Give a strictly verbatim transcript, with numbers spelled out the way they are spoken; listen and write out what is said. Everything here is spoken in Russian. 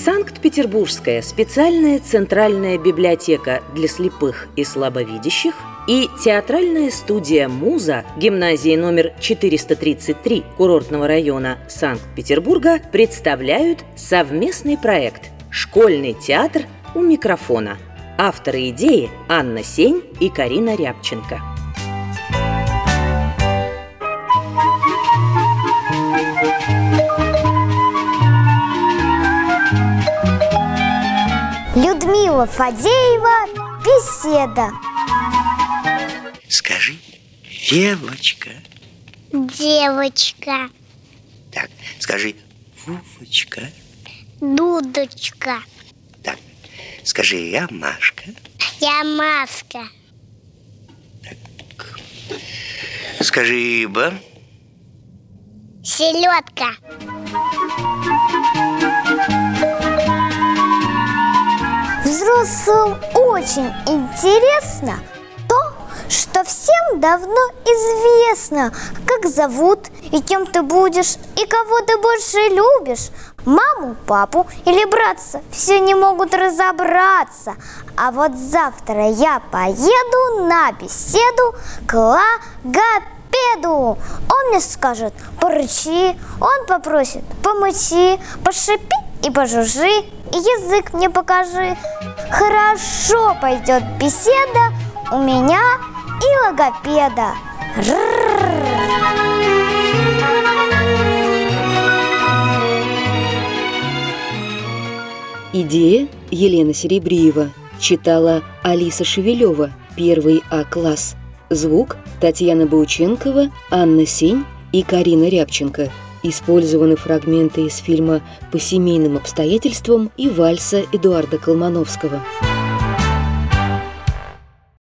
Санкт-Петербургская специальная центральная библиотека для слепых и слабовидящих и театральная студия «Муза» гимназии номер четыреста тридцать три курортного района Санкт-Петербурга представляют совместный проект «Школьный театр у микрофона». Авторы идеи Анна Сень и Карина Рябченко. Людмила Фадеева. Беседа. Скажи, девочка. Девочка. Так, скажи, Вовочка. Дудочка. Так, скажи, я Машка. Я Машка. Так. Скажи, Иба. Селедка. Взрослым очень интересно то, что всем давно известно, как зовут и кем ты будешь, и кого ты больше любишь. Маму, папу или братца все не могут разобраться. А вот завтра я поеду на беседу к логопеду. Он мне скажет: порычи, он попросит: помычи, пошипи и пожужжи, и язык мне покажи. Хорошо пойдет беседа у меня и логопеда. Идея Елена Серебриева. Читала Алиса Шевелева, первый А-класс. Звук Татьяна Баученкова, Анна Сень и Карина Рябченко. Использованы фрагменты из фильма «По семейным обстоятельствам» и вальса Эдуарда Колмановского.